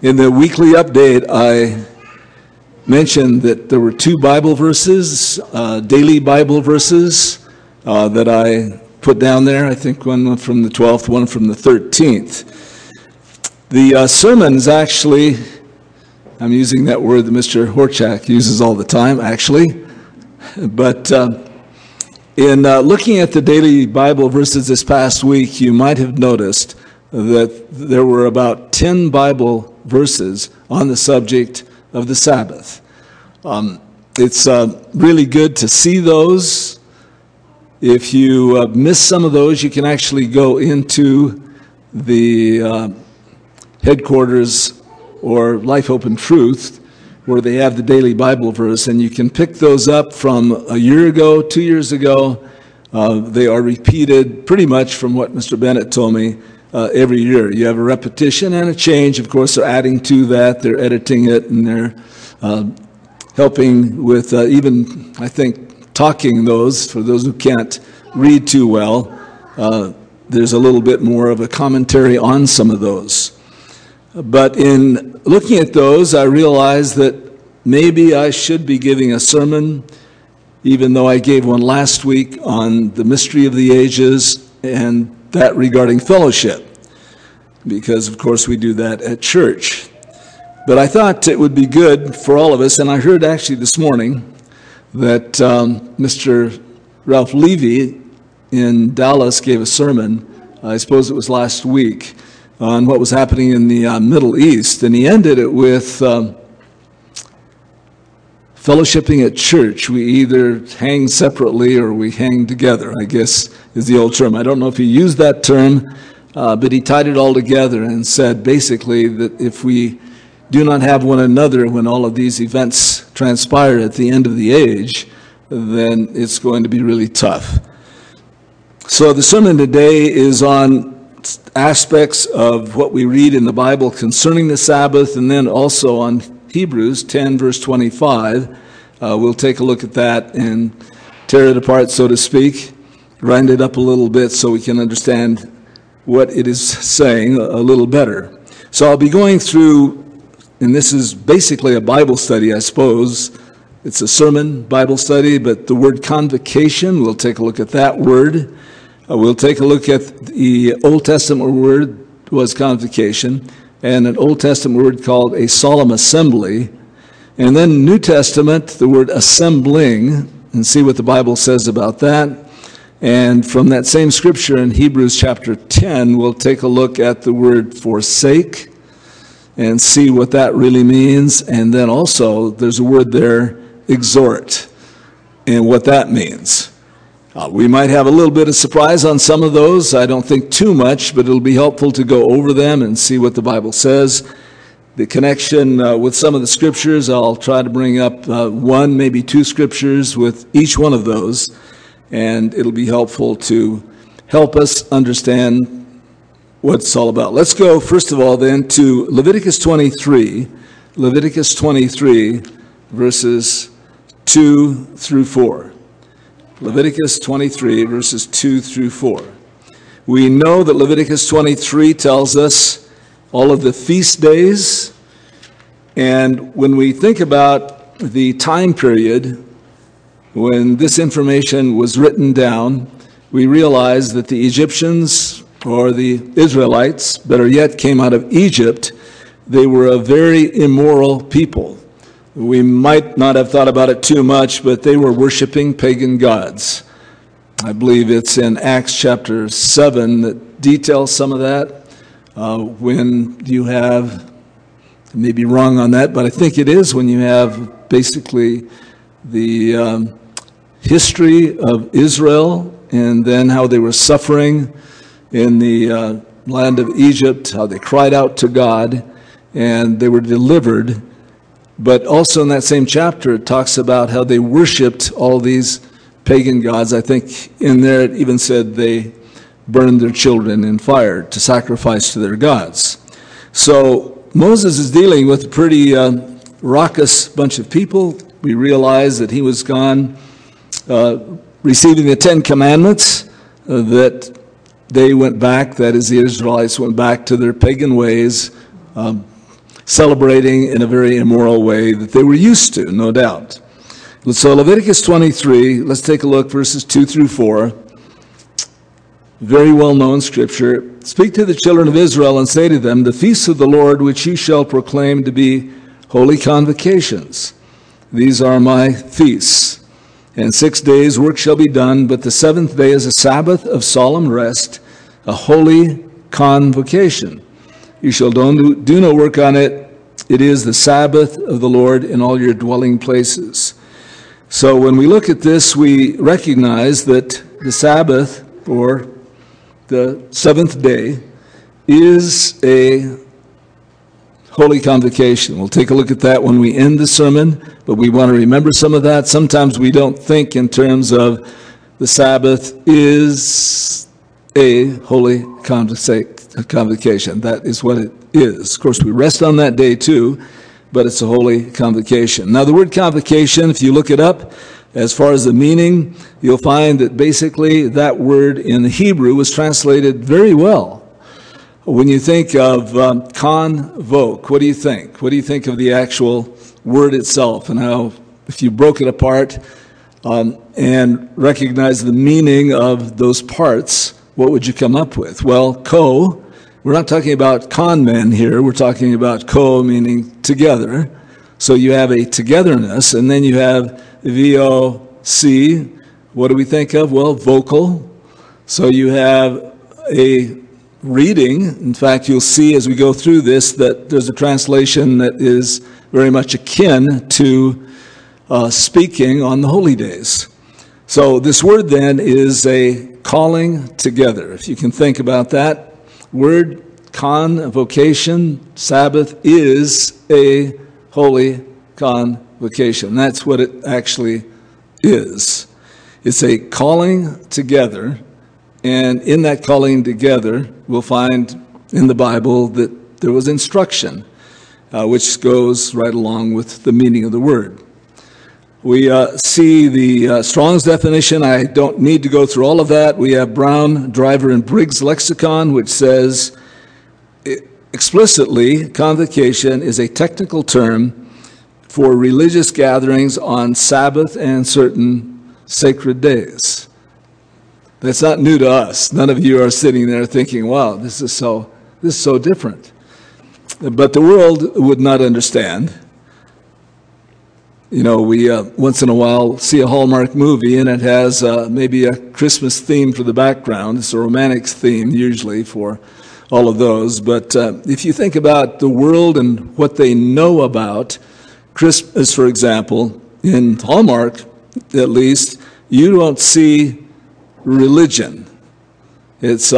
In the weekly update, I mentioned that there were two Bible verses, daily Bible verses, that I put down there. I think one from the 12th, one from the 13th. The sermons actually, I'm using that word that Mr. Horchak uses all the time, actually. But in looking at the daily Bible verses this past week, you might have noticed that there were about 10 Bible verses on the subject of the Sabbath. It's really good to see those. If you miss some of those, you can actually go into the headquarters or Life Open Truth, where they have the daily Bible verse, and you can pick those up from a year ago, 2 years ago. They are repeated pretty much from what Mr. Bennett told me every year. You have a repetition and a change. Of course, they're adding to that. They're editing it, and they're helping with even, I think, talking those. For those who can't read too well, there's a little bit more of a commentary on some of those. But in looking at those, I realized that maybe I should be giving a sermon, even though I gave one last week on the mystery of the ages and that regarding fellowship, because of course we do that at church. But I thought it would be good for all of us, and I heard actually this morning that Mr. Ralph Levy in Dallas gave a sermon, I suppose it was last week, on what was happening in the Middle East, and he ended it with fellowshipping at church. We either hang separately or we hang together, I guess is the old term. I don't know if he used that term, but he tied it all together and said basically that if we do not have one another when all of these events transpire at the end of the age, then it's going to be really tough. So the sermon today is on aspects of what we read in the Bible concerning the Sabbath, and then also on Hebrews 10, verse 25. We'll take a look at that and tear it apart, so to speak, grind it up a little bit so we can understand what it is saying a little better. So I'll be going through, and this is basically a Bible study, I suppose. It's a sermon Bible study, but the word convocation, we'll take a look at that word. We'll take a look at the Old Testament word was convocation, and an Old Testament word called a solemn assembly. And then New Testament, the word assembling, and see what the Bible says about that. And from that same scripture in Hebrews chapter 10, we'll take a look at the word forsake and see what that really means. And then also, there's a word there, exhort, and what that means. We might have a little bit of surprise on some of those. I don't think too much, but it'll be helpful to go over them and see what the Bible says. The connection with some of the scriptures, I'll try to bring up one, maybe two scriptures with each one of those, and it'll be helpful to help us understand what it's all about. Let's go, first of all, then, to Leviticus 23. Leviticus 23, verses 2 through 4. Leviticus 23, verses 2 through 4. We know that Leviticus 23 tells us all of the feast days, and when we think about the time period when this information was written down, we realize that the Egyptians, or the Israelites, better yet, came out of Egypt. They were a very immoral people. We might not have thought about it too much, but they were worshiping pagan gods. I believe it's in Acts chapter 7 that details some of that. When you have, I may be wrong on that, but I think it is when you have basically the history of Israel and then how they were suffering in the land of Egypt, how they cried out to God and they were delivered. But also in that same chapter, it talks about how they worshipped all these pagan gods. I think in there it even said they burned their children in fire to sacrifice to their gods. So Moses is dealing with a pretty raucous bunch of people. We realize that he was gone receiving the Ten Commandments, that they went back, that is the Israelites went back to their pagan ways, celebrating in a very immoral way that they were used to, no doubt. So Leviticus 23, let's take a look, verses 2 through 4. Very well-known scripture. Speak to the children of Israel and say to them, the feasts of the Lord which you shall proclaim to be holy convocations. These are my feasts. And 6 days work shall be done, but the seventh day is a Sabbath of solemn rest, a holy convocation. You shall do no work on it. It is the Sabbath of the Lord in all your dwelling places. So when we look at this, we recognize that the Sabbath, or the seventh day, is a holy convocation. We'll take a look at that when we end the sermon, but we want to remember some of that. Sometimes we don't think in terms of the Sabbath is a holy convocation. That is what it is. Of course, we rest on that day too, but it's a holy convocation. Now, the word convocation, if you look it up, as far as the meaning, you'll find that basically that word in the Hebrew was translated very well. When you think of convoke, what do you think? What do you think of the actual word itself, and how, if you broke it apart and recognize the meaning of those parts, what would you come up with? Well, we're not talking about con men here. We're talking about meaning together. So you have a togetherness, and then you have VOC. What do we think of? Well, vocal. So you have a reading. In fact, you'll see as we go through this that there's a translation that is very much akin to speaking on the holy days. So this word then is a calling together. If you can think about that, word convocation, Sabbath, is a holy convocation. That's what it actually is. It's a calling together, and in that calling together, we'll find in the Bible that there was instruction, which goes right along with the meaning of the word. We see the Strong's definition. I don't need to go through all of that. We have Brown, Driver, and Briggs lexicon, which says explicitly, convocation is a technical term for religious gatherings on Sabbath and certain sacred days. That's not new to us. None of you are sitting there thinking, wow, this is so different. But the world would not understand. You know, we once in a while see a Hallmark movie, and it has maybe a Christmas theme for the background. It's a romantic theme, usually, for all of those. But if you think about the world and what they know about Christmas, for example, in Hallmark, at least, you don't see religion. It's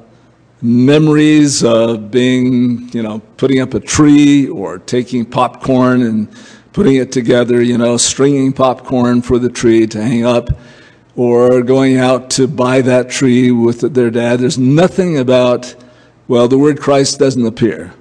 memories of being, putting up a tree or taking popcorn and putting it together, stringing popcorn for the tree to hang up, or going out to buy that tree with their dad. There's nothing about, the word Christ doesn't appear.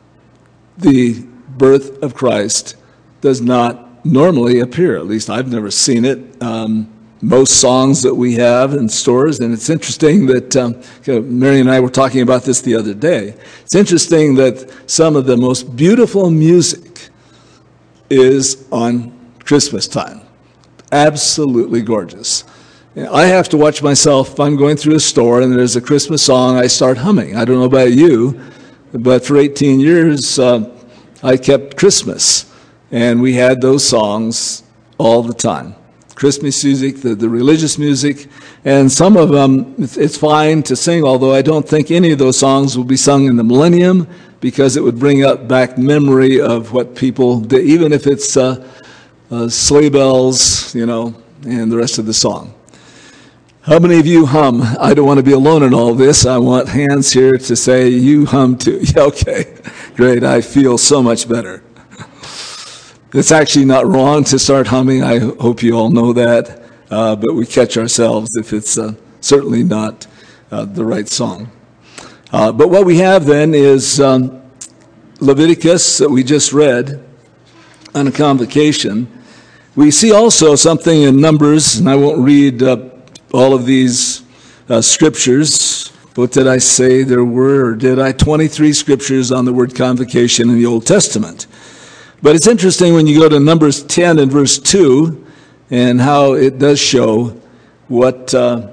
The birth of Christ does not normally appear. At least I've never seen it. Most songs that we have in stores, and it's interesting that Mary and I were talking about this the other day. It's interesting that some of the most beautiful music is on Christmas time. Absolutely gorgeous. I have to watch myself. If I'm going through a store and there's a Christmas song, I start humming. I don't know about you, but for 18 years, I kept Christmas, and we had those songs all the time. Christmas music, the religious music, and some of them, it's fine to sing, although I don't think any of those songs will be sung in the millennium, because it would bring up back memory of what people did, even if it's sleigh bells, and the rest of the song. How many of you hum? I don't want to be alone in all this. I want hands here to say you hum too. Yeah, okay, great. I feel so much better. It's actually not wrong to start humming. I hope you all know that, but we catch ourselves if it's certainly not the right song. But what we have then is Leviticus that we just read on a convocation. We see also something in Numbers, and I won't read all of these scriptures what did I say there were, or did I? 23 scriptures on the word convocation in the Old Testament. But it's interesting when you go to Numbers 10 and verse 2, and how it does show what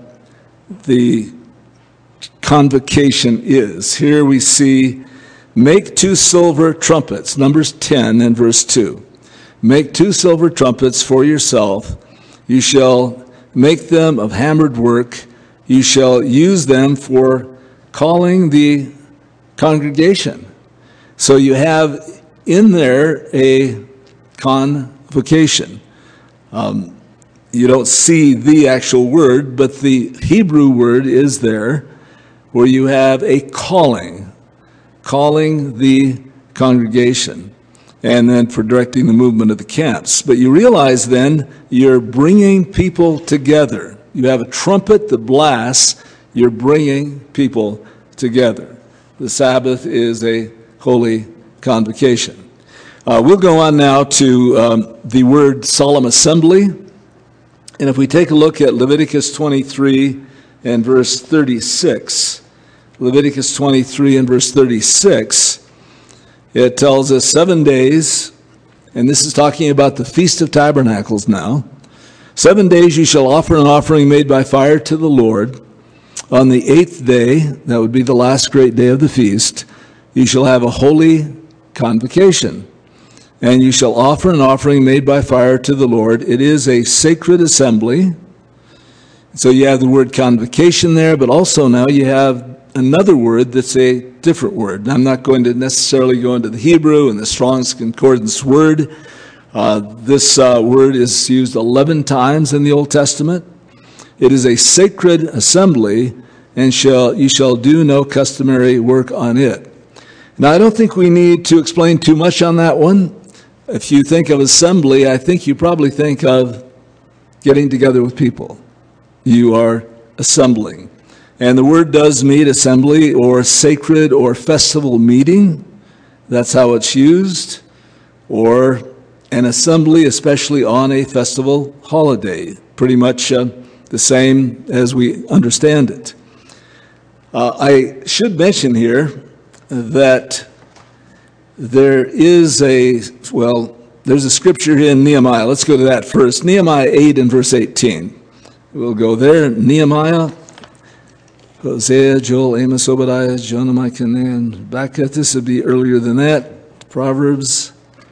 the convocation is. Here we see, make 2 silver trumpets, Numbers 10 and verse 2. Make 2 silver trumpets for yourself. You shall make them of hammered work. You shall use them for calling the congregation. So you have in there a convocation. You don't see the actual word, but the Hebrew word is there, where you have a calling the congregation, and then for directing the movement of the camps. But you realize then you're bringing people together. You have a trumpet that blasts, you're bringing people together. The Sabbath is a holy convocation. We'll go on now to the word solemn assembly. And if we take a look at Leviticus 23 and verse 36, Leviticus 23 and verse 36, it tells us 7 days, and this is talking about the Feast of Tabernacles now. 7 days you shall offer an offering made by fire to the Lord. On the 8th day, that would be the last great day of the feast, you shall have a holy convocation. And you shall offer an offering made by fire to the Lord. It is a sacred assembly. So you have the word convocation there, but also now you have another word that's a different word. I'm not going to necessarily go into the Hebrew and the Strong's Concordance word. This word is used 11 times in the Old Testament. It is a sacred assembly, and you shall do no customary work on it. Now, I don't think we need to explain too much on that one. If you think of assembly, I think you probably think of getting together with people. You are assembling. And the word does mean assembly or sacred or festival meeting. That's how it's used. Or an assembly, especially on a festival holiday. Pretty much the same as we understand it. I should mention here that there's a scripture here in Nehemiah. Let's go to that first. Nehemiah 8 and verse 18. We'll go there. Nehemiah, Hosea, Joel, Amos, Obadiah, Jonah, Micah, and Habakkuk. This would be earlier than that. Proverbs.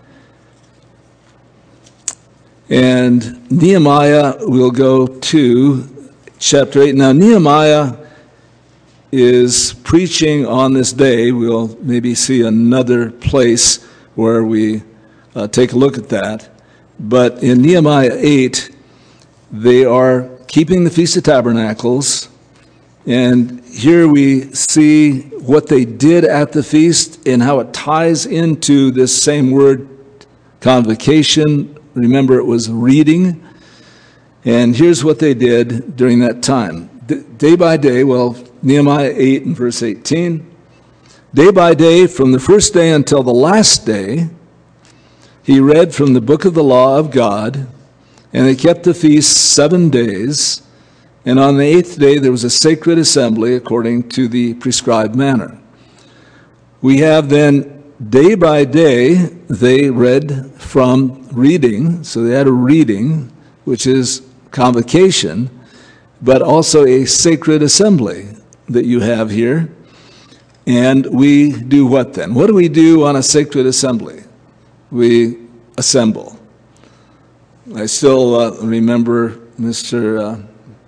And Nehemiah, we'll go to chapter 8. Now, Nehemiah is preaching on this day. We'll maybe see another place where we take a look at that. But in Nehemiah 8, they are keeping the Feast of Tabernacles. And here we see what they did at the feast and how it ties into this same word, convocation. Remember, it was reading. And here's what they did during that time. Day by day, Nehemiah 8 and verse 18. Day by day, from the first day until the last day, he read from the book of the law of God, and they kept the feast 7 days. And on the 8th day, there was a sacred assembly according to the prescribed manner. We have then, day by day, they read from reading. So they had a reading, which is convocation, but also a sacred assembly that you have here. And we do what then? What do we do on a sacred assembly? We assemble. I still remember Mr.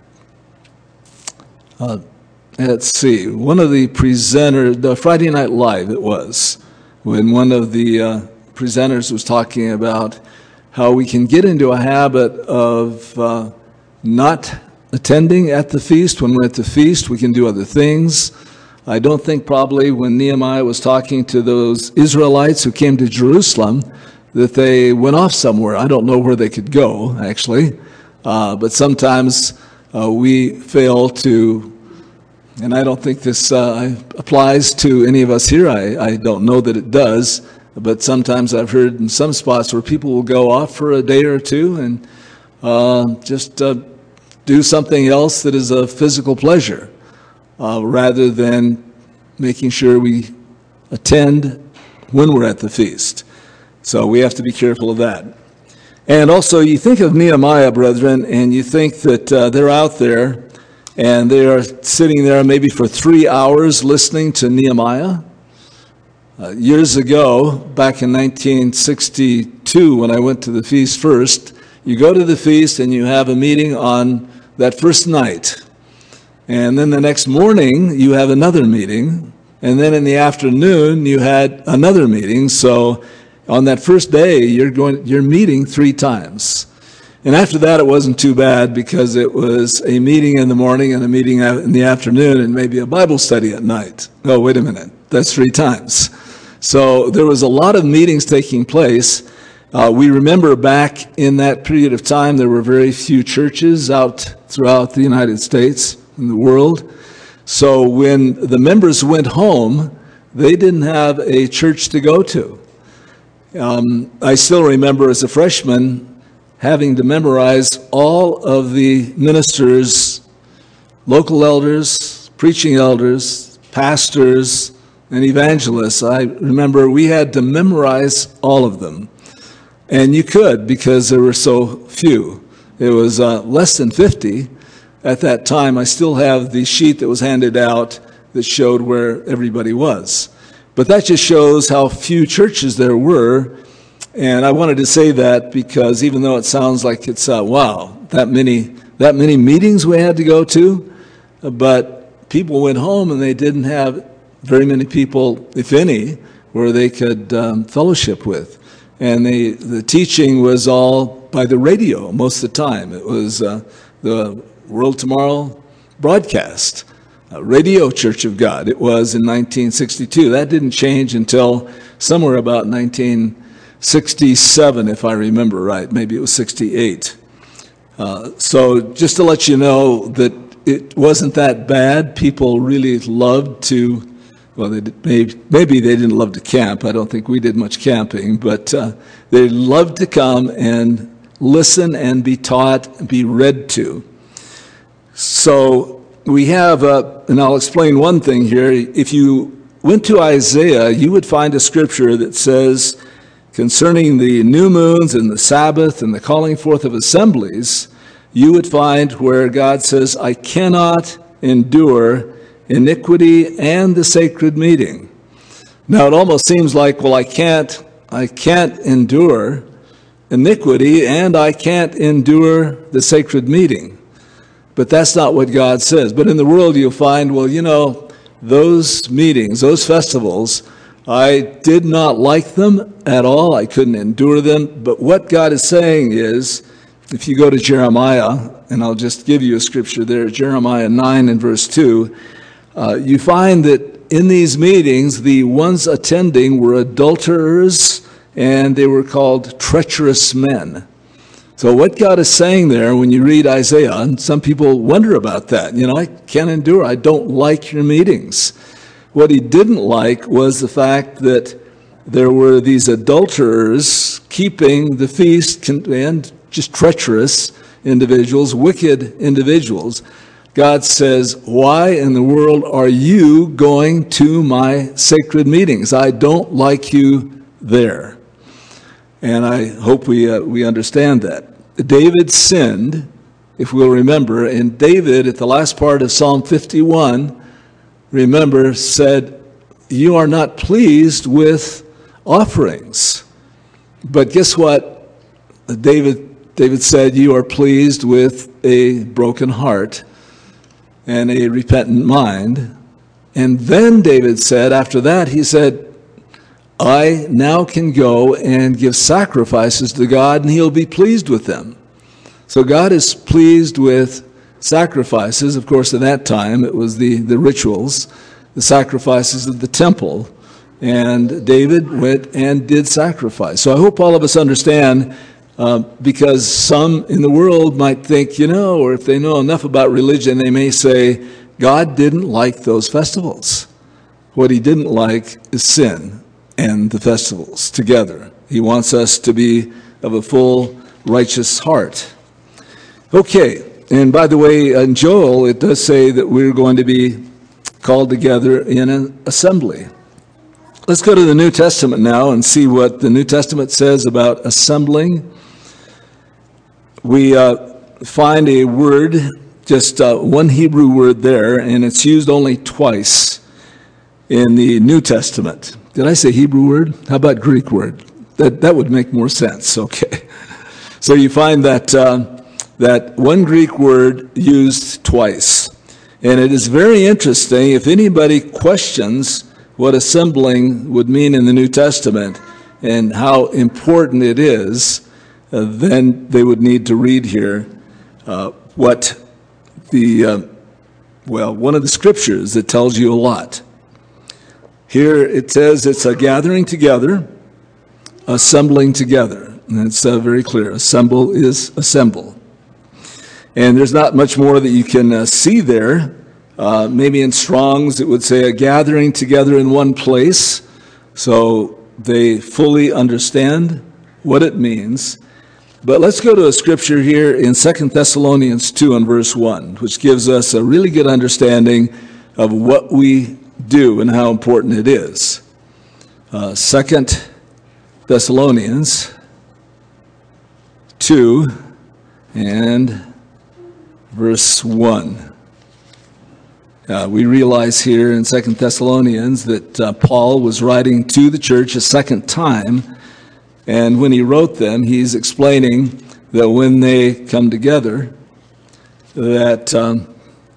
Let's see, one of the presenters, the Friday Night Live it was, when one of the presenters was talking about how we can get into a habit of not attending at the feast. When we're at the feast, we can do other things. I don't think probably when Nehemiah was talking to those Israelites who came to Jerusalem that they went off somewhere. I don't know where they could go, actually. But sometimes we fail to, and I don't think this applies to any of us here. I don't know that it does. But sometimes I've heard in some spots where people will go off for a day or two and just do something else that is a physical pleasure. rather than making sure we attend when we're at the feast. So we have to be careful of that. And also, you think of Nehemiah, brethren, and you think that they're out there, and they are sitting there maybe for 3 hours listening to Nehemiah. Years ago, back in 1962, when I went to the feast first, you go to the feast and you have a meeting on that first night. And then the next morning, you have another meeting. And then in the afternoon, you had another meeting. So on that first day, you're meeting 3 times. And after that, it wasn't too bad because it was a meeting in the morning and a meeting in the afternoon and maybe a Bible study at night. Oh, wait a minute. That's 3 times. So there was a lot of meetings taking place. We remember back in that period of time, there were very few churches out throughout the United States and the world. So when the members went home, they didn't have a church to go to. I still remember as a freshman having to memorize all of the ministers, local elders, preaching elders, pastors, and evangelists. I remember we had to memorize all of them. And you could because there were so few. It was less than 50 at that time. I still have the sheet that was handed out that showed where everybody was. But that just shows how few churches there were. And I wanted to say that because even though it sounds like it's, wow, that many meetings we had to go to, but people went home and they didn't have very many people, if any, where they could fellowship with. And the teaching was all by the radio most of the time. It was the World Tomorrow broadcast, Radio Church of God. It was in 1962. That didn't change until somewhere about 1967, if I remember right. Maybe it was 68. So just to let you know that it wasn't that bad. People really loved to, well, maybe they didn't love to camp. I don't think we did much camping, but they loved to come and listen and be taught and be read to. So we have, and I'll explain one thing here. If you went to Isaiah, you would find a scripture that says, concerning the new moons and the Sabbath and the calling forth of assemblies, you would find where God says, I cannot endure iniquity and the sacred meeting. Now it almost seems like, well, I can't endure iniquity and I can't endure the sacred meeting. But that's not what God says. But in the world you'll find, well, you know, those meetings, those festivals, I did not like them at all. I couldn't endure them. But what God is saying is, if you go to Jeremiah, and I'll just give you a scripture there, Jeremiah 9 and verse 2, you find that in these meetings, the ones attending were adulterers, and they were called treacherous men. So what God is saying there, when you read Isaiah, and some people wonder about that, you know, I can't endure, I don't like your meetings. What he didn't like was the fact that there were these adulterers keeping the feast and just treacherous individuals, wicked individuals. God says, why in the world are you going to my sacred meetings? I don't like you there. And I hope we understand that. David sinned, if we'll remember, and David at the last part of Psalm 51, remember, said, you are not pleased with offerings. But guess what? David said, you are pleased with a broken heart and a repentant mind. And then David said, after that, he said, I now can go and give sacrifices to God, and he'll be pleased with them. So God is pleased with sacrifices. Of course, at that time, it was the rituals, the sacrifices of the temple. And David went and did sacrifice. So I hope all of us understand, because some in the world might think, you know, or if they know enough about religion, they may say, God didn't like those festivals. What he didn't like is sin and the festivals together. He wants us to be of a full, righteous heart. Okay, and by the way, in Joel, it does say that we're going to be called together in an assembly. Let's go to the New Testament now and see what the New Testament says about assembling. We find a word, just one Hebrew word there, and it's used only twice in the New Testament. Did I say Hebrew word? How about Greek word? That would make more sense. Okay. So you find that that one Greek word used twice. And it is very interesting. If anybody questions what assembling would mean in the New Testament and how important it is, then they would need to read here what the, one of the scriptures that tells you a lot. Here it says it's a gathering together, assembling together. And it's very clear. Assemble is assemble. And there's not much more that you can see there. Maybe in Strong's it would say a gathering together in one place, so they fully understand what it means. But let's go to a scripture here in 2 Thessalonians 2 and verse 1, which gives us a really good understanding of what we do and how important it is. 2 Thessalonians 2 and verse 1. We realize here in 2 Thessalonians that Paul was writing to the church a second time, and when he wrote them, he's explaining that when they come together, that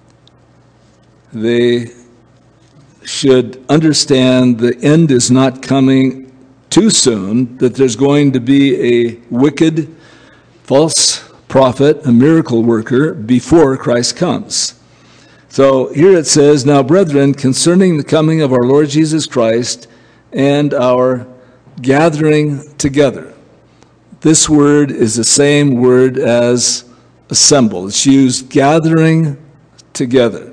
they should understand the end is not coming too soon, that there's going to be a wicked, false prophet, a miracle worker, before Christ comes. So here it says, "Now, brethren, concerning the coming of our Lord Jesus Christ and our gathering together." This word is the same word as assemble. It's used gathering together.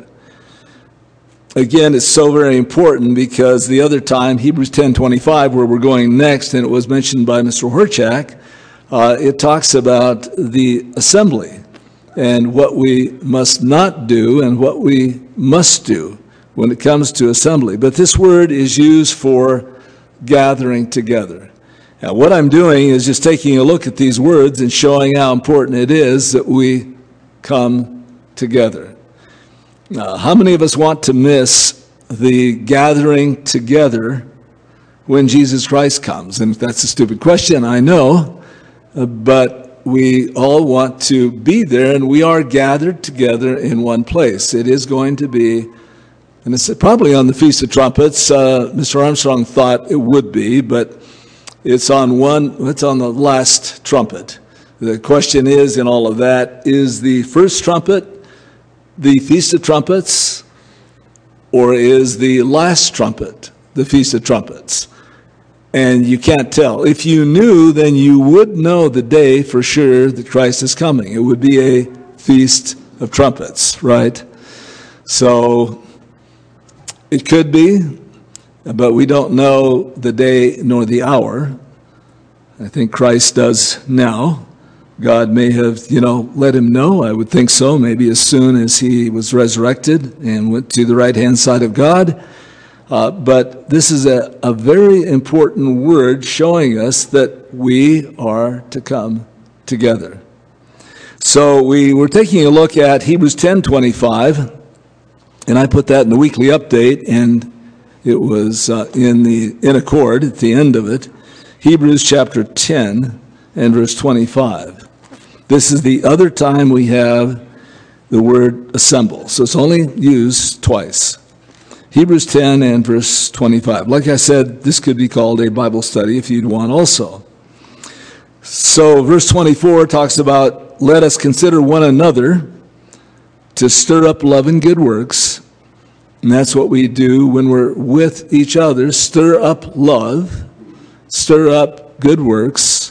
Again, it's so very important because the other time, Hebrews 10:25, where we're going next, and it was mentioned by Mr. Horchak, it talks about the assembly and what we must not do and what we must do when it comes to assembly. But this word is used for gathering together. Now, what I'm doing is just taking a look at these words and showing how important it is that we come together. How many of us want to miss the gathering together when Jesus Christ comes? And that's a stupid question, I know, but we all want to be there, and we are gathered together in one place. It is going to be, and it's probably on the Feast of Trumpets. Mr. Armstrong thought it would be, but it's on the last trumpet. The question is, in all of that, is the first trumpet the Feast of Trumpets, or is the last trumpet the Feast of Trumpets? And you can't tell. If you knew, then you would know the day for sure that Christ is coming. It would be a Feast of Trumpets, right? So it could be, but we don't know the day nor the hour. I think Christ does now. God may have, let him know. I would think so, maybe as soon as he was resurrected and went to the right-hand side of God. But this is a very important word showing us that we are to come together. So we were taking a look at Hebrews 10:25, and I put that in the weekly update, and it was in accord at the end of it. Hebrews chapter 10 and verse 25. This is the other time we have the word assemble. So it's only used twice. Hebrews 10 and verse 25. Like I said, this could be called a Bible study if you'd want also. So verse 24 talks about, "Let us consider one another to stir up love and good works." And that's what we do when we're with each other. Stir up love, stir up good works.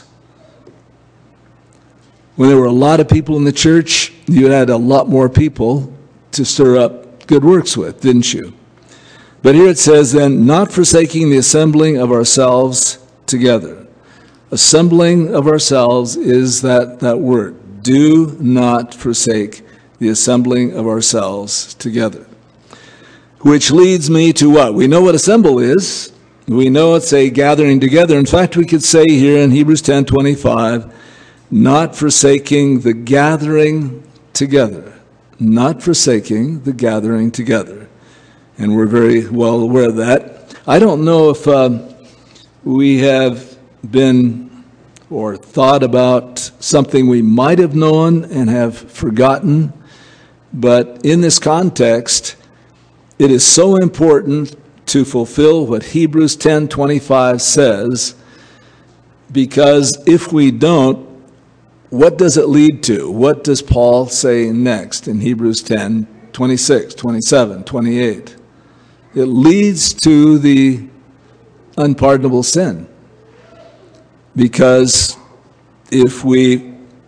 When there were a lot of people in the church, you had a lot more people to stir up good works with, didn't you? But here it says then, "not forsaking the assembling of ourselves together." Assembling of ourselves is that word. Do not forsake the assembling of ourselves together. Which leads me to what? We know what assemble is. We know it's a gathering together. In fact, we could say here in Hebrews 10:25, not forsaking the gathering together. Not forsaking the gathering together. And we're very well aware of that. I don't know if we have been or thought about something we might have known and have forgotten, but in this context, it is so important to fulfill what Hebrews 10:25 says, because if we don't, what does it lead to? What does Paul say next in Hebrews 10:26, 27, 28? It leads to the unpardonable sin. Because if we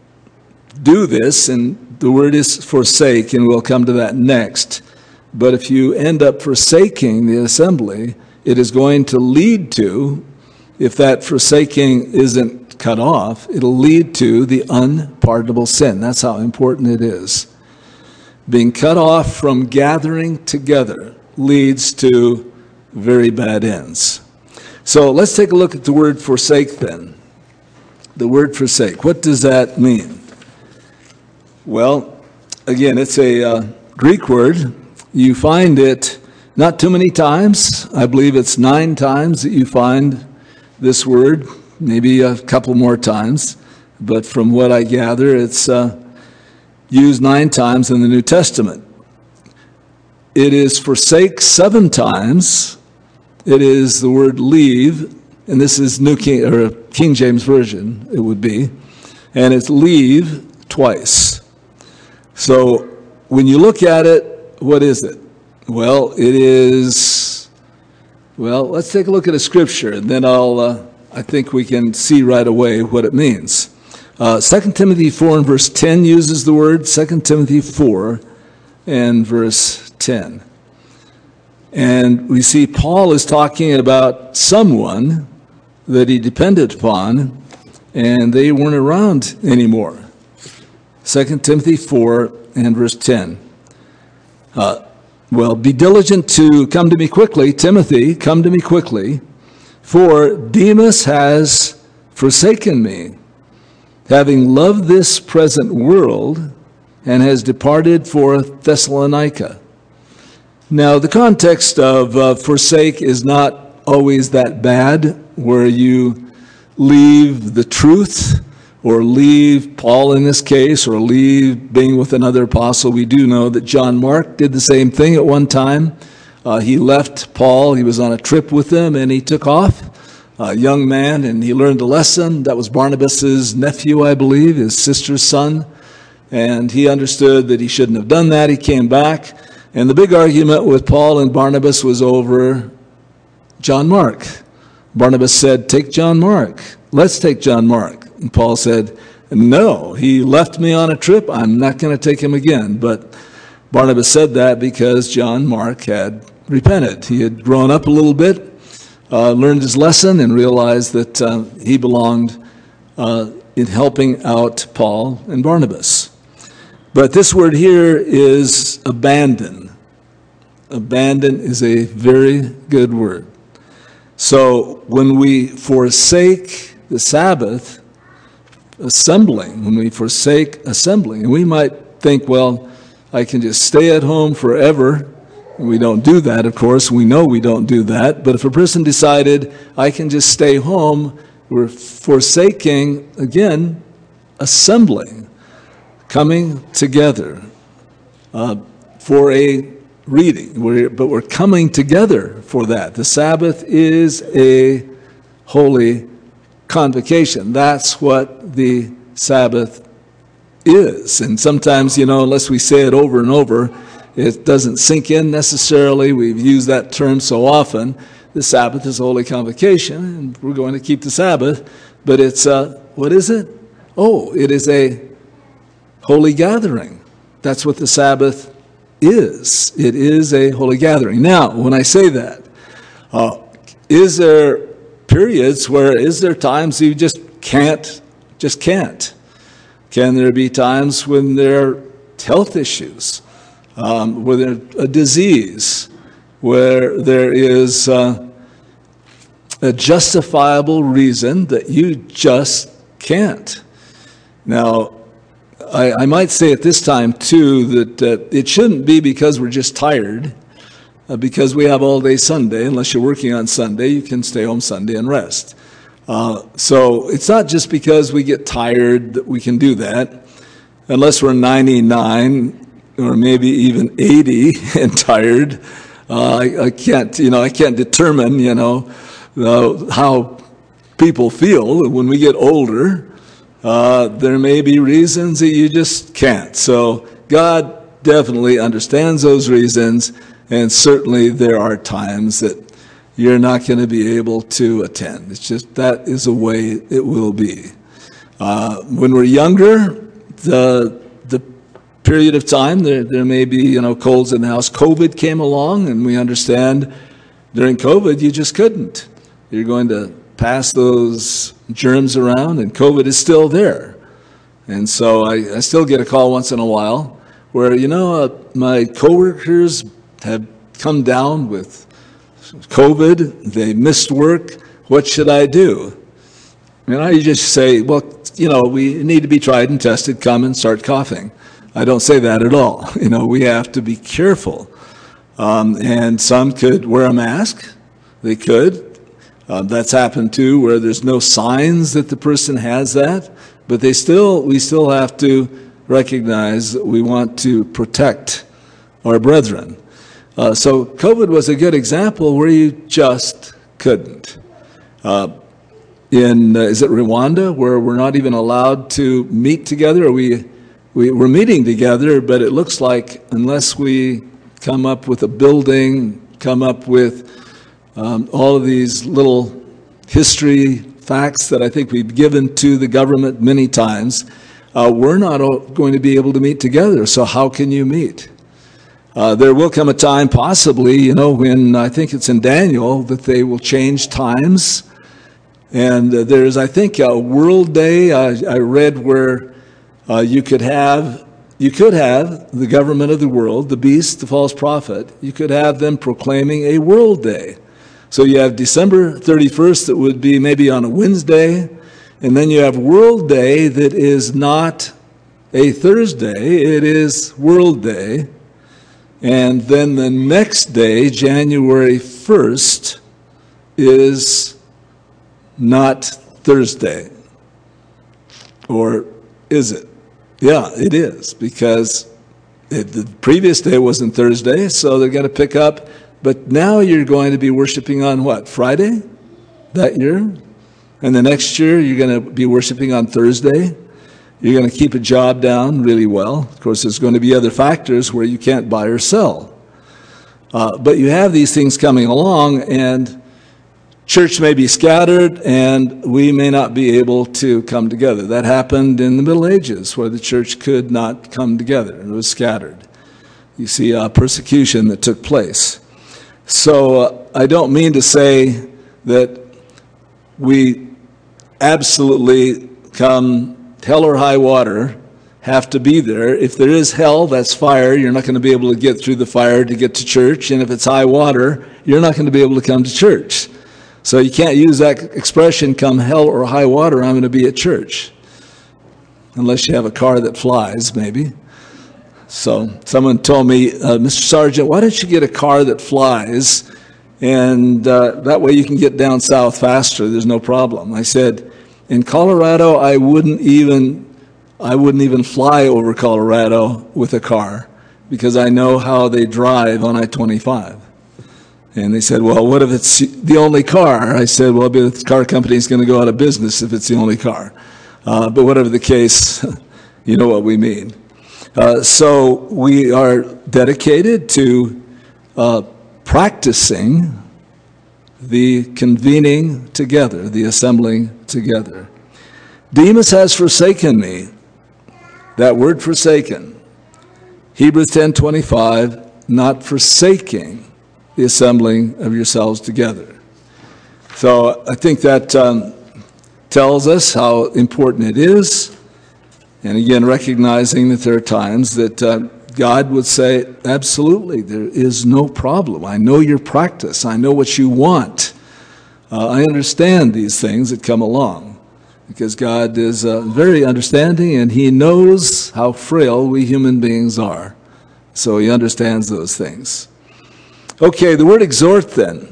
do this, and the word is forsake, and we'll come to that next, but if you end up forsaking the assembly, it is going to lead to, if that forsaking isn't cut off, it'll lead to the unpardonable sin. That's how important it is. Being cut off from gathering together leads to very bad ends. So let's take a look at the word forsake then. The word forsake, what does that mean? Well, again, it's a Greek word. You find it not too many times. I believe it's 9 times that you find this word, maybe a couple more times. But from what I gather, it's used 9 times in the New Testament. It is forsake 7 times. It is the word leave, and this is King James Version, it would be. And it's leave twice. So when you look at it, what is it? Well, it is, let's take a look at a scripture, and then I think we can see right away what it means. 2 Timothy 4 and verse 10 uses the word, 2 Timothy 4 and verse 10. And we see Paul is talking about someone that he depended upon, and they weren't around anymore. 2 Timothy 4 and verse 10. Be diligent to come to me quickly. Timothy, come to me quickly, for Demas has forsaken me, having loved this present world, and has departed for Thessalonica. Now, the context of forsake is not always that bad, where you leave the truth, or leave Paul in this case, or leave being with another apostle. We do know that John Mark did the same thing at one time. He left Paul, he was on a trip with him, and he took off, a young man, and he learned a lesson. That was Barnabas's nephew, I believe, his sister's son, and he understood that he shouldn't have done that. He came back, and the big argument with Paul and Barnabas was over John Mark. Barnabas said, take John Mark. Let's take John Mark. And Paul said, no, he left me on a trip. I'm not going to take him again. But Barnabas said that because John Mark had repented. He had grown up a little bit, learned his lesson, and realized that he belonged in helping out Paul and Barnabas. But this word here is abandon. Abandon is a very good word. So when we forsake the Sabbath, when we forsake assembling, and we might think, well, I can just stay at home forever. We don't do that, of course. We know we don't do that. But if a person decided, I can just stay home, we're forsaking, again, assembling, coming together for a reading. But we're coming together for that. The Sabbath is a holy convocation. That's what the Sabbath is. And sometimes, unless we say it over and over, it doesn't sink in necessarily. We've used that term so often. The Sabbath is a holy convocation, and we're going to keep the Sabbath. But it's, what is it? Oh, it is a holy gathering. That's what the Sabbath is. It is a holy gathering. Now, when I say that, is there periods where, is there times you just can't? Can there be times when there are health issues, where there's a disease, where there is a justifiable reason that you just can't. Now, I might say at this time, too, that it shouldn't be because we're just tired, because we have all day Sunday. Unless you're working on Sunday, you can stay home Sunday and rest. So it's not just because we get tired that we can do that, unless we're 99 or maybe even 80 and tired. I can't determine, how people feel when we get older. There may be reasons that you just can't. So God definitely understands those reasons, and certainly there are times that you're not going to be able to attend. It's just that is the way it will be. When we're younger, the period of time, there may be colds in the house. COVID came along, and we understand during COVID you just couldn't. You're going to pass those germs around, and COVID is still there. And so I still get a call once in a while where my coworkers have come down with COVID, they missed work, what should I do? And I just say, well, we need to be tried and tested, come and start coughing. I don't say that at all. We have to be careful. And some could wear a mask. They could. That's happened too, where there's no signs that the person has that, but we still have to recognize that we want to protect our brethren. So COVID was a good example where you just couldn't. Is it Rwanda, where we're not even allowed to meet together? We're meeting together, but it looks like unless we come up with a building, come up with all of these little history facts that I think we've given to the government many times, we're not going to be able to meet together. So how can you meet? There will come a time, possibly, when I think it's in Daniel, that they will change times. And there's, I think, a World Day I read where you could have the government of the world, the beast, the false prophet, you could have them proclaiming a World Day. So you have December 31st that would be maybe on a Wednesday, and then you have World Day that is not a Thursday, it is World Day. And then the next day, January 1st, is not Thursday. Or is it? Yeah, it is, because the previous day wasn't Thursday, so they're going to pick up. But now you're going to be worshiping on what, Friday that year? And the next year you're going to be worshiping on Thursday. You're going to keep a job down really well. Of course, there's going to be other factors where you can't buy or sell. But you have these things coming along, and church may be scattered, and we may not be able to come together. That happened in the Middle Ages, where the church could not come together. It was scattered. You see persecution that took place. So I don't mean to say that we absolutely, come hell or high water, have to be there. If there is hell, that's fire. You're not going to be able to get through the fire to get to church. And if it's high water, you're not going to be able to come to church. So you can't use that expression, come hell or high water, I'm going to be at church. Unless you have a car that flies, maybe. So someone told me, Mr. Sargent, why don't you get a car that flies, and that way you can get down south faster, there's no problem. I said, in Colorado, I wouldn't even fly over Colorado with a car, because I know how they drive on I-25. And they said, well, what if it's the only car? I said, well, the car company is going to go out of business if it's the only car. But whatever the case, you know what we mean. So we are dedicated to practicing the convening together, the assembling together. Demas has forsaken me. That word forsaken. Hebrews 10:25, not forsaking the assembling of yourselves together. So I think that tells us how important it is. And again, recognizing that there are times that God would say, absolutely, there is no problem. I know your practice. I know what you want. I understand these things that come along, because God is very understanding, and he knows how frail we human beings are. So he understands those things. Okay, the word exhort then.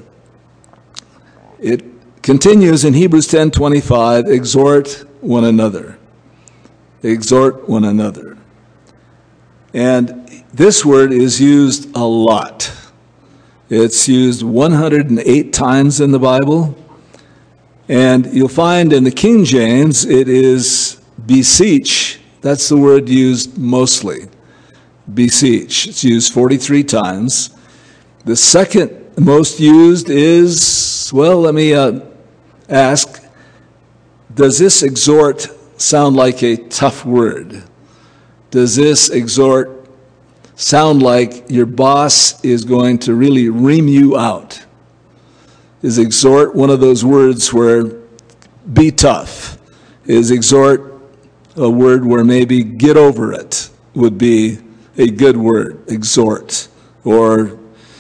It continues in Hebrews 10:25, exhort one another. Exhort one another. And this word is used a lot. It's used 108 times in the Bible. And you'll find in the King James it is beseech. That's the word used mostly. Beseech. It's used 43 times. The second most used is, well, let me ask, does this exhort sound like a tough word? Does this exhort sound like your boss is going to really ream you out? Is exhort one of those words where be tough? Is exhort a word where maybe get over it would be a good word, exhort, or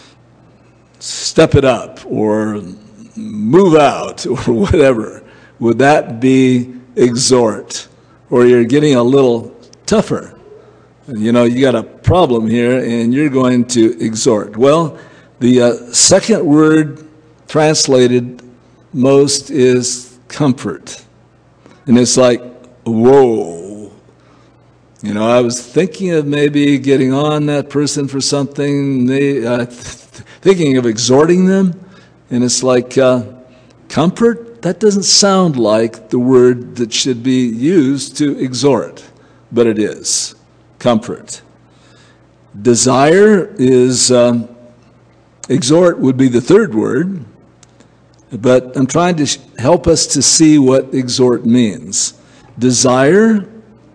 step it up, or move out, or whatever? Would that be exhort? Or you're getting a little tougher? You know, you got a problem here, and you're going to exhort. Well, the second word translated most is comfort. And it's like, whoa. You know, I was thinking of maybe getting on that person for something, thinking of exhorting them, and it's like, comfort? That doesn't sound like the word that should be used to exhort, but it is. Comfort. Desire is, exhort would be the third word, but I'm trying to help us to see what exhort means. Desire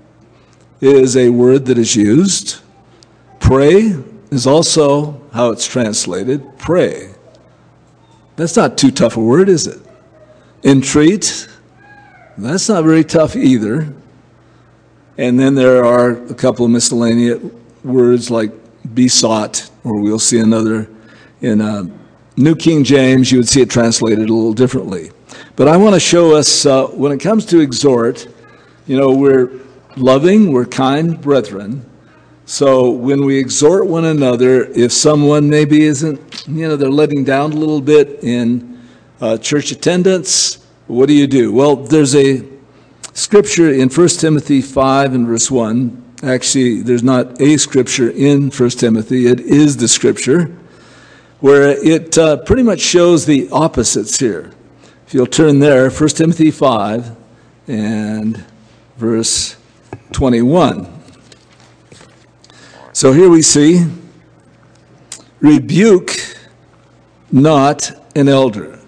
is a word that is used. Pray is also how it's translated. Pray. That's not too tough a word, is it? Entreat. That's not very tough either. And then there are a couple of miscellaneous words like besought, or we'll see another in New King James. You would see it translated a little differently. But I want to show us, when it comes to exhort, you know, we're loving, we're kind brethren. So when we exhort one another, if someone maybe isn't, you know, they're letting down a little bit in church attendance, what do? Well, there's a scripture in 1 Timothy 5 and verse 1. Actually, there's not a scripture in 1 Timothy. It is the scripture where it pretty much shows the opposites here. If you'll turn there, 1 Timothy 5 and verse 21. So here we see, rebuke not an elder,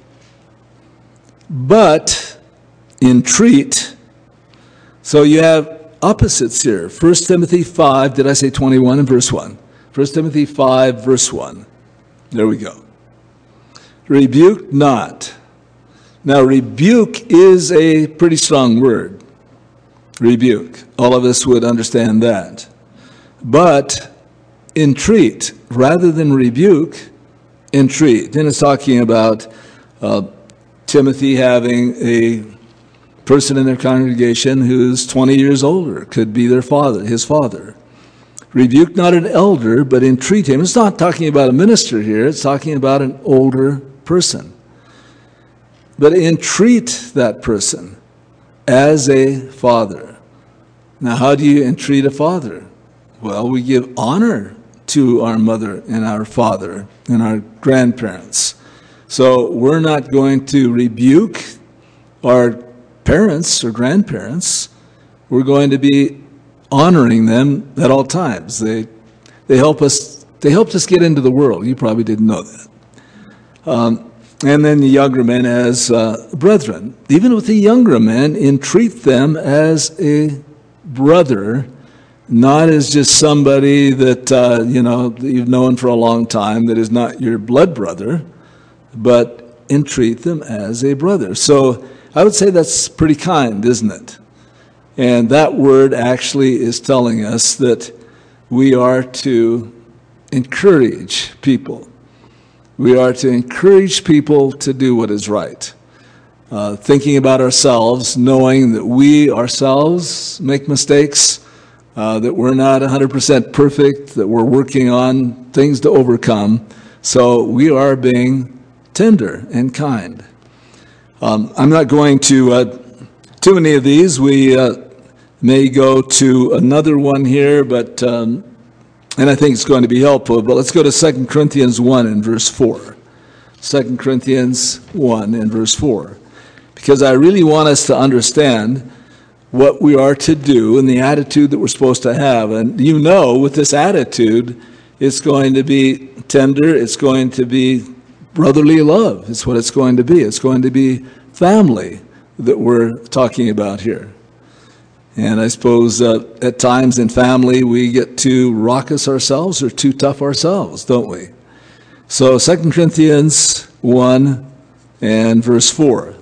but entreat. So you have opposites here. 1 Timothy 5, did I say 21 and verse 1? 1 Timothy 5, verse 1. There we go. Rebuke not. Now, rebuke is a pretty strong word. Rebuke. All of us would understand that. But entreat, rather than rebuke, entreat. Then it's talking about Timothy having a person in their congregation who's 20 years older, could be their father, his father. Rebuke not an elder, but entreat him. It's not talking about a minister here. It's talking about an older person. But entreat that person as a father. Now, how do you entreat a father? Well, we give honor to our mother and our father and our grandparents. So we're not going to rebuke our parents or grandparents. We're going to be honoring them at all times. They helped us get into the world. You probably didn't know that. And then the younger men as brethren. Even with the younger men, entreat them as a brother, not as just somebody that that you've known for a long time that is not your blood brother, but entreat them as a brother. So I would say that's pretty kind, isn't it? And that word actually is telling us that we are to encourage people. We are to encourage people to do what is right. Thinking about ourselves, knowing that we ourselves make mistakes, that we're not 100% perfect, that we're working on things to overcome. So we are being tender and kind. I'm not going to too many of these. We may go to another one here, but and I think it's going to be helpful. But let's go to 2 Corinthians 1 and verse 4. 2 Corinthians 1 and verse 4. Because I really want us to understand what we are to do and the attitude that we're supposed to have. And you know, with this attitude, it's going to be tender, it's going to be brotherly love. It's what it's going to be. It's going to be family that we're talking about here. And I suppose at times in family we get too raucous ourselves or too tough ourselves, don't we? So 2 Corinthians 1 and verse 4.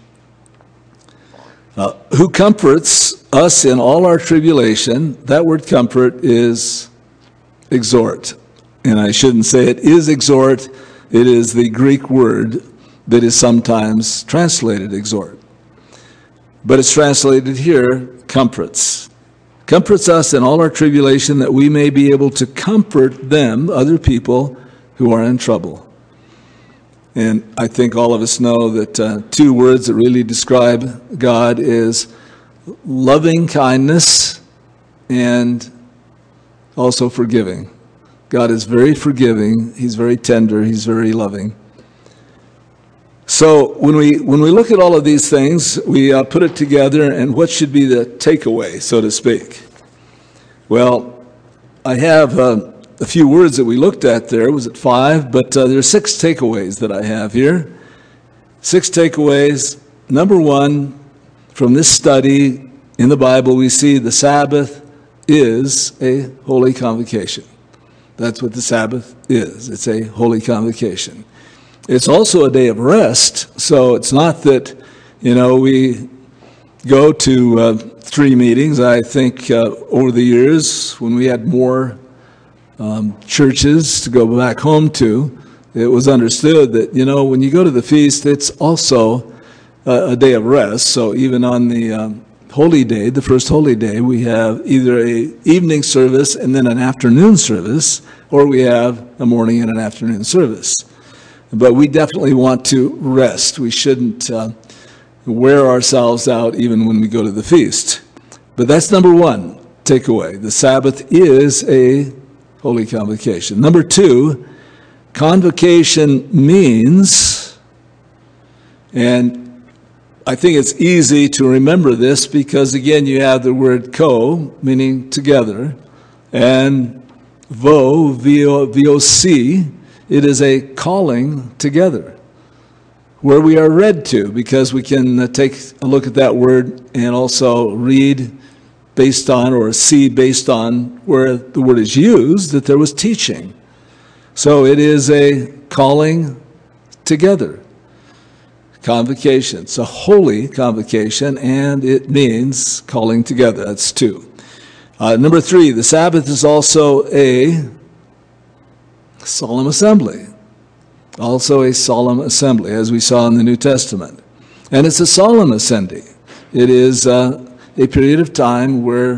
Who comforts us in all our tribulation. That word comfort is exhort. And I shouldn't say it is exhort. It is the Greek word that is sometimes translated exhort. But it's translated here, comforts. Comforts us in all our tribulation that we may be able to comfort them, other people, who are in trouble. And I think all of us know that two words that really describe God is loving kindness and also forgiving. God is very forgiving. He's very tender. He's very loving. So when we look at all of these things, we put it together, and what should be the takeaway, so to speak? Well, I have a few words that we looked at there. Was it 5? But there are 6 takeaways that I have here. 6 takeaways. Number 1, from this study in the Bible, we see the Sabbath is a holy convocation. That's what the Sabbath is. It's a holy convocation. It's also a day of rest, so it's not that, we go to 3 meetings. I think over the years, when we had more churches to go back home to, it was understood that, when you go to the feast, it's also a day of rest. So even on the holy day, the first holy day, we have either an evening service and then an afternoon service, or we have a morning and an afternoon service. But we definitely want to rest. We shouldn't wear ourselves out even when we go to the feast. But that's number 1 takeaway. The Sabbath is a holy convocation. Number 2, convocation means, and I think it's easy to remember this because, again, you have the word ko, meaning together, and V-O-C, it is a calling together, where we are read to, because we can take a look at that word and also read based on, or see based on where the word is used, that there was teaching. So it is a calling together. Convocation. It's a holy convocation, and it means calling together. That's 2. Number 3, the Sabbath is also a solemn assembly. Also a solemn assembly, as we saw in the New Testament. And it's a solemn assembly. It is a period of time where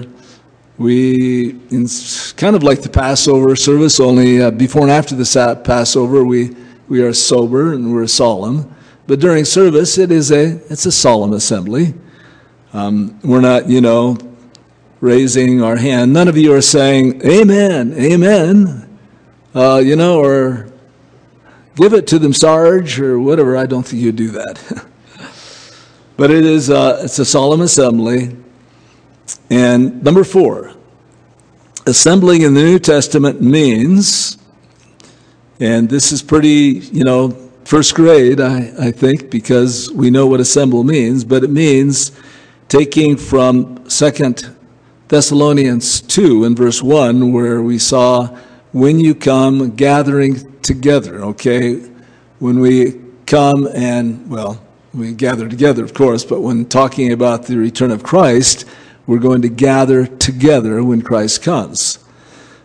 it's kind of like the Passover service, only before and after the Passover we are sober and we're solemn. But during service, it's a solemn assembly. We're not, raising our hand. None of you are saying, amen, amen, or give it to them, Sarge, or whatever. I don't think you do that. But it's a solemn assembly. And number 4, assembling in the New Testament means, and this is pretty, first grade, I think, because we know what assemble means, but it means taking from 2 Thessalonians 2 in verse 1, where we saw, when you come gathering together, okay? When we come and, we gather together, of course, but when talking about the return of Christ, we're going to gather together when Christ comes.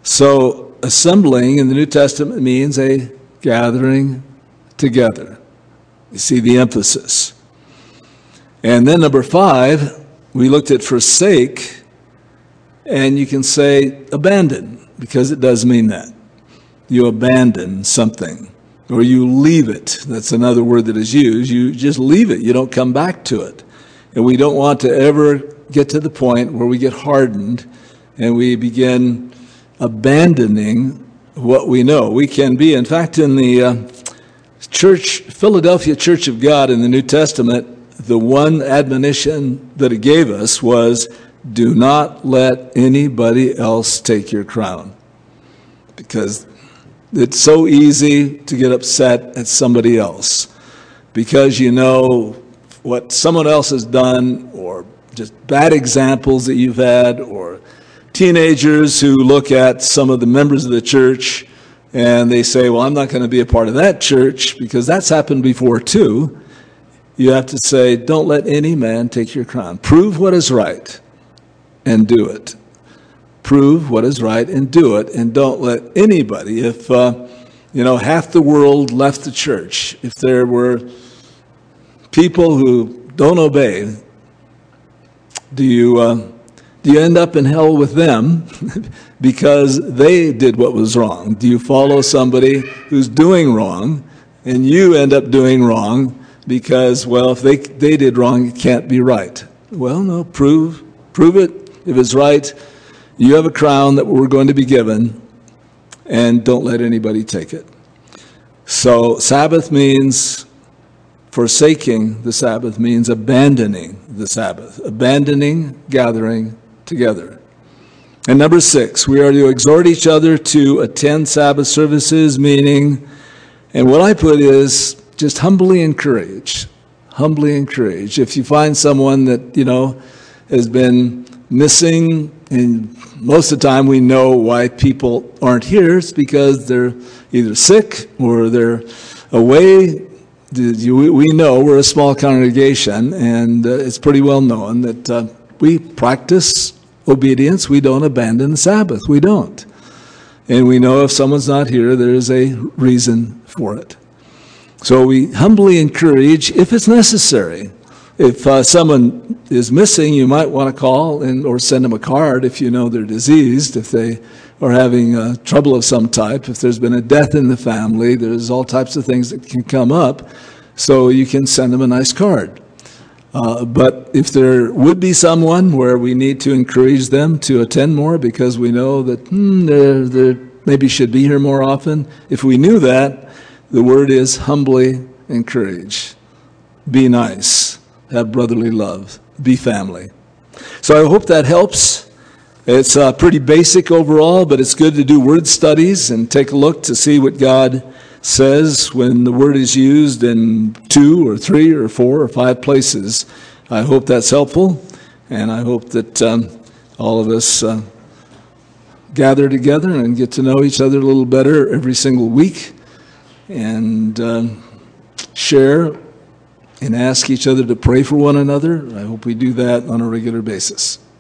So assembling in the New Testament means a gathering together. You see the emphasis. And then number 5, we looked at forsake, and you can say abandon, because it does mean that. You abandon something, or you leave it. That's another word that is used. You just leave it. You don't come back to it. And we don't want to ever get to the point where we get hardened and we begin abandoning what we know. We can be, in fact, in the Philadelphia Church of God in the New Testament, the one admonition that it gave us was, do not let anybody else take your crown. Because it's so easy to get upset at somebody else because you know what someone else has done, or just bad examples that you've had, or teenagers who look at some of the members of the church and they say, well, I'm not going to be a part of that church, because that's happened before too. You have to say, don't let any man take your crown. Prove what is right and do it. Prove what is right and do it, and don't let anybody, if half the world left the church, if there were people who don't obey, do you end up in hell with them because they did what was wrong? Do you follow somebody who's doing wrong and you end up doing wrong because, well, if they did wrong, it can't be right? Well, no, prove it. If it's right, you have a crown that we're going to be given, and don't let anybody take it. So Sabbath means, forsaking the Sabbath means abandoning the Sabbath, abandoning gathering together. And number 6, we are to exhort each other to attend Sabbath services, meaning, and what I put is just humbly encourage. Humbly encourage. If you find someone that, has been missing, and most of the time we know why people aren't here, it's because they're either sick or they're away. We know we're a small congregation, and it's pretty well known that we practice obedience. We don't abandon the Sabbath. We don't. And we know if someone's not here, there's a reason for it. So we humbly encourage if it's necessary. If someone is missing, you might want to call or send them a card if you know they're diseased, if they are having trouble of some type, if there's been a death in the family, there's all types of things that can come up, so you can send them a nice card. But if there would be someone where we need to encourage them to attend more because we know that they maybe should be here more often, if we knew that, the word is humbly encourage. Be nice. Have brotherly love. Be family. So I hope that helps. It's pretty basic overall, but it's good to do word studies and take a look to see what God says when the word is used in 2 or 3 or 4 or 5 places. I hope that's helpful, and I hope that all of us gather together and get to know each other a little better every single week, and share and ask each other to pray for one another. I hope we do that on a regular basis.